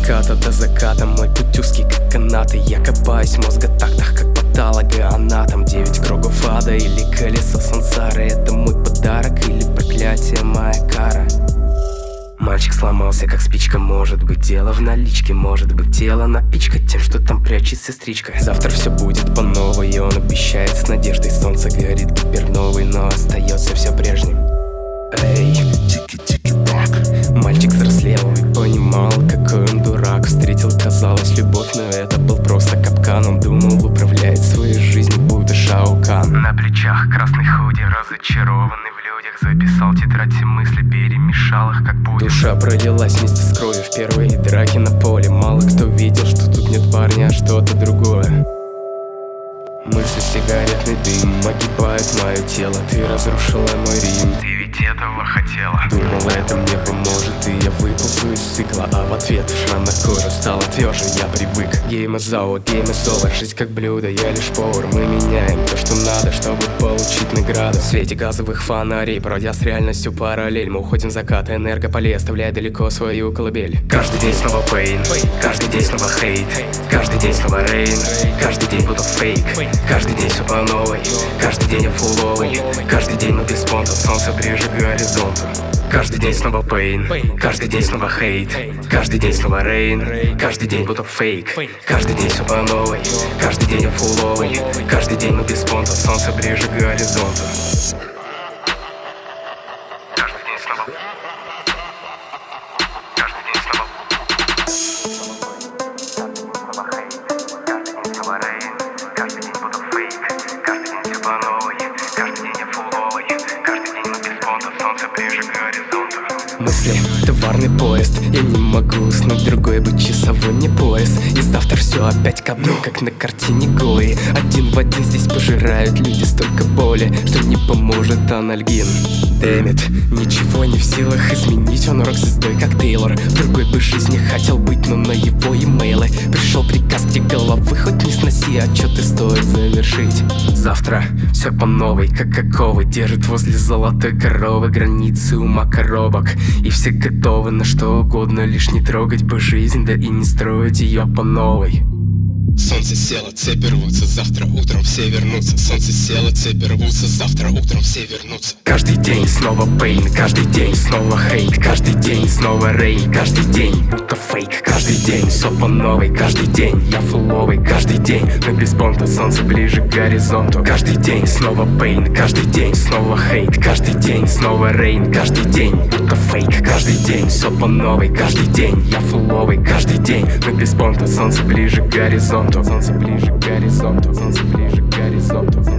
заката до заката мой путь узкий, как канаты. Я копаюсь в мозготактах, как патологоанатом. 9 кругов ада или колесо сансары. Это мой подарок или проклятие, моя кара. Мальчик сломался, как спичка. Может быть дело в наличке, может быть тело напичкать тем, что там прячет сестричка. Завтра все будет по новой, и он обещает с надеждой. Солнце горит гиперновый, но остается все прежним. Эй, мальчик взрослел и понимал, какой он дурак. Встретил, казалось, любовь, но это был просто капкан. Он думал, управляет своей жизнью, будто Шао Кан. На плечах красный худи, разочарованный в людях. Записал тетрадь, все мысли, перемешал их, как будет. Душа пролилась вместе с кровью в первые драки на поле. Мало кто видел, что тут нет парня, а что-то другое. Мысли, сигаретный дым огибают мое тело. Ты разрушила мой Рим, ты ведь этого хотела. Думала, это мне поможет, и я выползу из цикла. А в ответ шрам на коже стал тверже, я привык. Game is out, game is over. Жизнь как блюдо, я лишь повар. Мы меняем то, что надо, чтобы получить награду. В свете газовых фонарей, пройдя с реальностью параллель, мы уходим в закат, энергополей, оставляя далеко свою колыбель. Каждый день снова пейн, каждый день снова хейт, каждый день снова рейн, каждый день будто фейк. Каждый день все по новой, каждый день я фуловый, каждый день мы без понта, солнце ближе к горизонту. Каждый день снова пейн, каждый день снова хейт, каждый день снова рейн, каждый день будто фейк. Каждый день все по новой, каждый день я фуловый, каждый день мы без понта, солнце ближе к горизонту. Каждый день снова, каждый день снова. Мысли, товарный поезд. Я не могу уснуть, другой бы часовой мне пояс. И завтра все опять ко дну, как на картине Гои. Один в один здесь пожирают люди столько боли, что не поможет анальгин. Дэмит, ничего не в силах изменить. Он рок-звездой, как Тейлор. В другой бы жизни хотел быть, но на его имейлы пришел приказ, где головы хоть не сноси, отчеты стоит завершить. Завтра все по новой, как оковы. Держит возле золотой коровы границы ума коробок. И все готовы на что угодно, лишь не трогать бы жизнь, да и не строить ее по новой. Солнце село, цепи рвутся, завтра утром все вернутся. Солнце село, цепи рвутся, завтра утром все вернутся. Каждый день снова пейн, каждый день снова хейт, каждый день снова рейн, каждый день будто фейк. Каждый день все по новой, каждый день я фуловый, каждый день мы без понта, солнце ближе к горизонту. Каждый день снова пейн, каждый день снова хейт, каждый день снова рейн, каждый день будто фейк. Каждый день все по новой, каждый день я фуловый, каждый день мы без понта, солнце ближе к горизонту. Солнце ближе к горизонту, солнце ближе к горизонту.